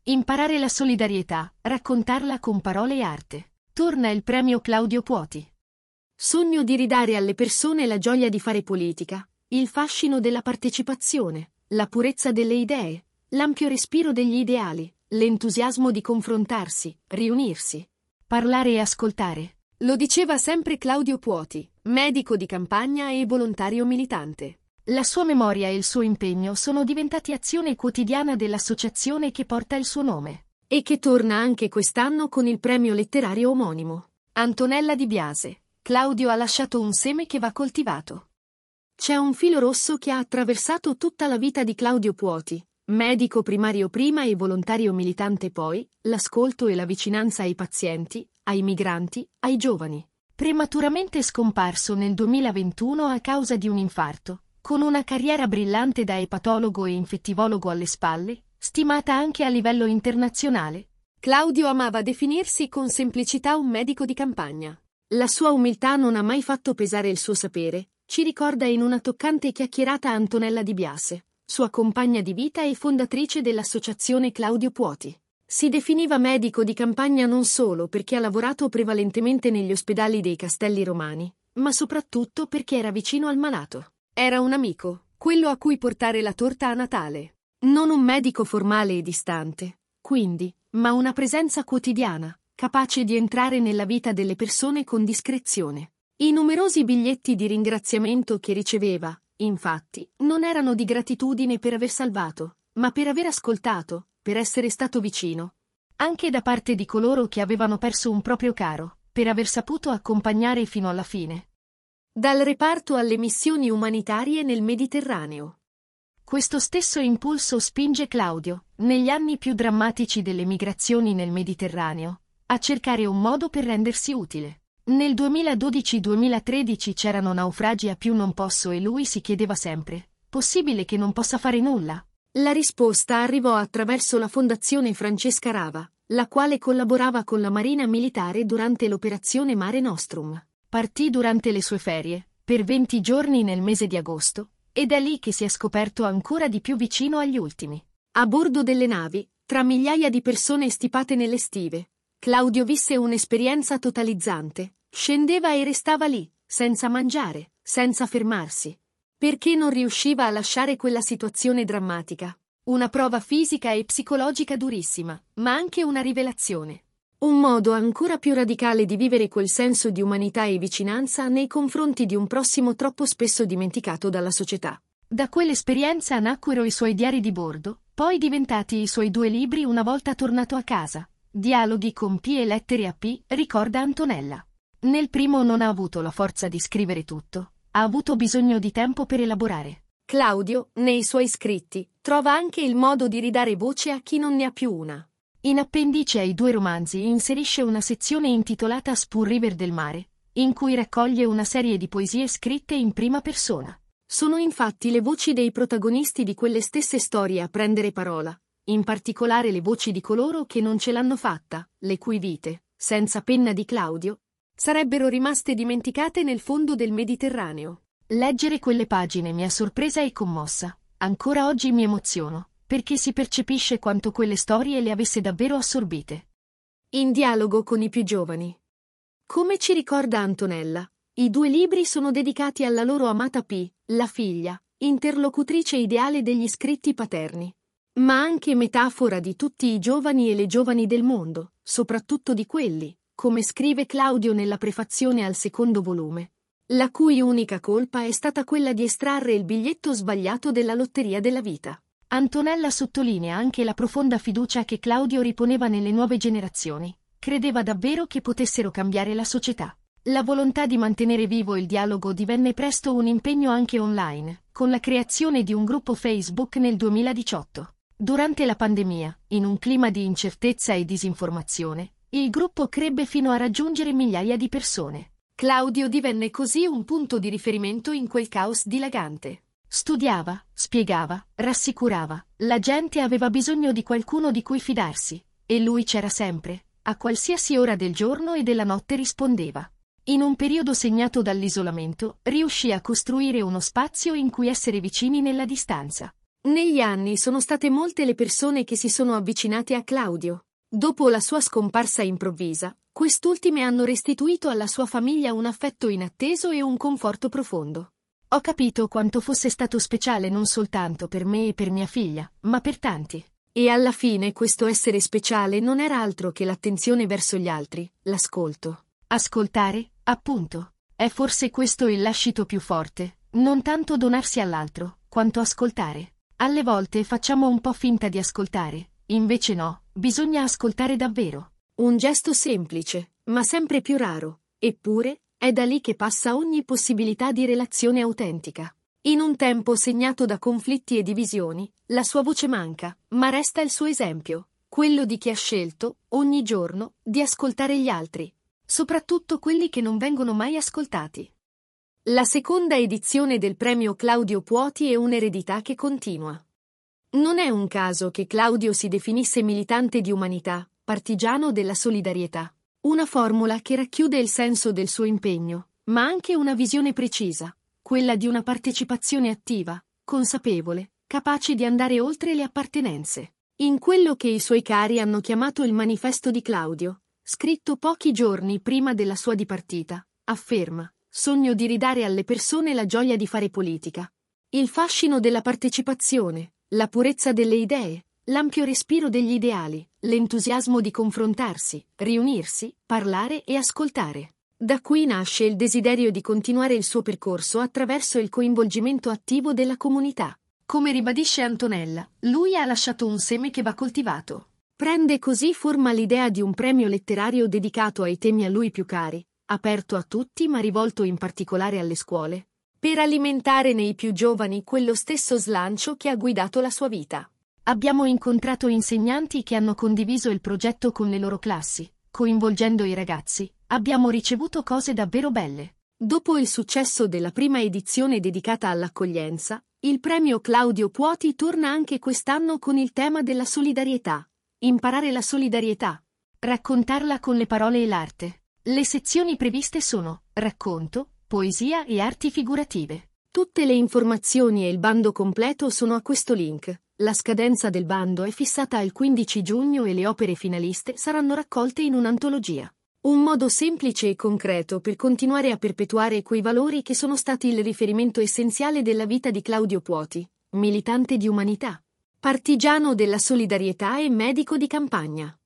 Imparare la solidarietà, raccontarla con parole e arte. Torna il premio Claudio Puoti. Sogno di ridare alle persone la gioia di fare politica, il fascino della partecipazione, la purezza delle idee, l'ampio respiro degli ideali, l'entusiasmo di confrontarsi, riunirsi, parlare e ascoltare. Lo diceva sempre Claudio Puoti, medico di campagna e volontario militante. La sua memoria e il suo impegno sono diventati azione quotidiana dell'associazione che porta il suo nome e che torna anche quest'anno con il premio letterario omonimo. Antonella Di Biase. Claudio ha lasciato un seme che va coltivato. C'è un filo rosso che ha attraversato tutta la vita di Claudio Puoti, medico primario prima e volontario militante poi, l'ascolto e la vicinanza ai pazienti, ai migranti, ai giovani. Prematuramente scomparso nel 2021 a causa di un infarto, con una carriera brillante da epatologo e infettivologo alle spalle, stimata anche a livello internazionale, Claudio amava definirsi con semplicità un medico di campagna. La sua umiltà non ha mai fatto pesare il suo sapere, ci ricorda in una toccante chiacchierata Antonella Di Biase, sua compagna di vita e fondatrice dell'associazione Claudio Puoti. Si definiva medico di campagna non solo perché ha lavorato prevalentemente negli ospedali dei Castelli Romani, ma soprattutto perché era vicino al malato. Era un amico, quello a cui portare la torta a Natale. Non un medico formale e distante, quindi, ma una presenza quotidiana, capace di entrare nella vita delle persone con discrezione. I numerosi biglietti di ringraziamento che riceveva, infatti, non erano di gratitudine per aver salvato, ma per aver ascoltato, per essere stato vicino. Anche da parte di coloro che avevano perso un proprio caro, per aver saputo accompagnare fino alla fine. Dal reparto alle missioni umanitarie nel Mediterraneo. Questo stesso impulso spinge Claudio, negli anni più drammatici delle migrazioni nel Mediterraneo, a cercare un modo per rendersi utile. Nel 2012-2013 c'erano naufragi a più non posso e lui si chiedeva sempre: possibile che non possa fare nulla? La risposta arrivò attraverso la Fondazione Francesca Rava, la quale collaborava con la Marina Militare durante l'operazione Mare Nostrum. Partì durante le sue ferie, per 20 giorni nel mese di agosto, ed è lì che si è scoperto ancora di più vicino agli ultimi. A bordo delle navi, tra migliaia di persone stipate nelle stive, Claudio visse un'esperienza totalizzante. Scendeva e restava lì, senza mangiare, senza fermarsi. Perché non riusciva a lasciare quella situazione drammatica. Una prova fisica e psicologica durissima, ma anche una rivelazione. Un modo ancora più radicale di vivere quel senso di umanità e vicinanza nei confronti di un prossimo troppo spesso dimenticato dalla società. Da quell'esperienza nacquero i suoi diari di bordo, poi diventati i suoi 2 libri una volta tornato a casa. Dialoghi con P e lettere a P, ricorda Antonella. Nel primo non ha avuto la forza di scrivere tutto, ha avuto bisogno di tempo per elaborare. Claudio, nei suoi scritti, trova anche il modo di ridare voce a chi non ne ha più una. In appendice ai 2 romanzi inserisce una sezione intitolata Spoon River del mare, in cui raccoglie una serie di poesie scritte in prima persona. Sono infatti le voci dei protagonisti di quelle stesse storie a prendere parola, in particolare le voci di coloro che non ce l'hanno fatta, le cui vite, senza penna di Claudio, sarebbero rimaste dimenticate nel fondo del Mediterraneo. Leggere quelle pagine mi ha sorpresa e commossa. Ancora oggi mi emoziono, perché si percepisce quanto quelle storie le avesse davvero assorbite. In dialogo con i più giovani. Come ci ricorda Antonella, i 2 libri sono dedicati alla loro amata P, la figlia, interlocutrice ideale degli scritti paterni, ma anche metafora di tutti i giovani e le giovani del mondo, soprattutto di quelli, come scrive Claudio nella prefazione al 2° volume, la cui unica colpa è stata quella di estrarre il biglietto sbagliato della lotteria della vita. Antonella sottolinea anche la profonda fiducia che Claudio riponeva nelle nuove generazioni. Credeva davvero che potessero cambiare la società. La volontà di mantenere vivo il dialogo divenne presto un impegno anche online, con la creazione di un gruppo Facebook nel 2018. Durante la pandemia, in un clima di incertezza e disinformazione, il gruppo crebbe fino a raggiungere migliaia di persone. Claudio divenne così un punto di riferimento in quel caos dilagante. Studiava, spiegava, rassicurava, la gente aveva bisogno di qualcuno di cui fidarsi, e lui c'era sempre, a qualsiasi ora del giorno e della notte rispondeva. In un periodo segnato dall'isolamento, riuscì a costruire uno spazio in cui essere vicini nella distanza. Negli anni sono state molte le persone che si sono avvicinate a Claudio. Dopo la sua scomparsa improvvisa, quest'ultime hanno restituito alla sua famiglia un affetto inatteso e un conforto profondo. Ho capito quanto fosse stato speciale non soltanto per me e per mia figlia, ma per tanti. E alla fine questo essere speciale non era altro che l'attenzione verso gli altri, l'ascolto. Ascoltare, appunto. È forse questo il lascito più forte, non tanto donarsi all'altro, quanto ascoltare. Alle volte facciamo un po' finta di ascoltare, invece no, bisogna ascoltare davvero. Un gesto semplice, ma sempre più raro, eppure, è da lì che passa ogni possibilità di relazione autentica. In un tempo segnato da conflitti e divisioni, la sua voce manca, ma resta il suo esempio, quello di chi ha scelto, ogni giorno, di ascoltare gli altri, soprattutto quelli che non vengono mai ascoltati. La seconda edizione del premio Claudio Puoti è un'eredità che continua. Non è un caso che Claudio si definisse militante di umanità, partigiano della solidarietà. Una formula che racchiude il senso del suo impegno, ma anche una visione precisa, quella di una partecipazione attiva, consapevole, capace di andare oltre le appartenenze. In quello che i suoi cari hanno chiamato il Manifesto di Claudio, scritto pochi giorni prima della sua dipartita, afferma: sogno di ridare alle persone la gioia di fare politica. Il fascino della partecipazione, la purezza delle idee, l'ampio respiro degli ideali, l'entusiasmo di confrontarsi, riunirsi, parlare e ascoltare. Da qui nasce il desiderio di continuare il suo percorso attraverso il coinvolgimento attivo della comunità. Come ribadisce Antonella, lui ha lasciato un seme che va coltivato. Prende così forma l'idea di un premio letterario dedicato ai temi a lui più cari, aperto a tutti ma rivolto in particolare alle scuole, per alimentare nei più giovani quello stesso slancio che ha guidato la sua vita. Abbiamo incontrato insegnanti che hanno condiviso il progetto con le loro classi, coinvolgendo i ragazzi. Abbiamo ricevuto cose davvero belle. Dopo il successo della prima edizione dedicata all'accoglienza, il premio Claudio Puoti torna anche quest'anno con il tema della solidarietà. Imparare la solidarietà. Raccontarla con le parole e l'arte. Le sezioni previste sono racconto, poesia e arti figurative. Tutte le informazioni e il bando completo sono a questo link. La scadenza del bando è fissata al 15 giugno e le opere finaliste saranno raccolte in un'antologia. Un modo semplice e concreto per continuare a perpetuare quei valori che sono stati il riferimento essenziale della vita di Claudio Puoti, militante di umanità, partigiano della solidarietà e medico di campagna.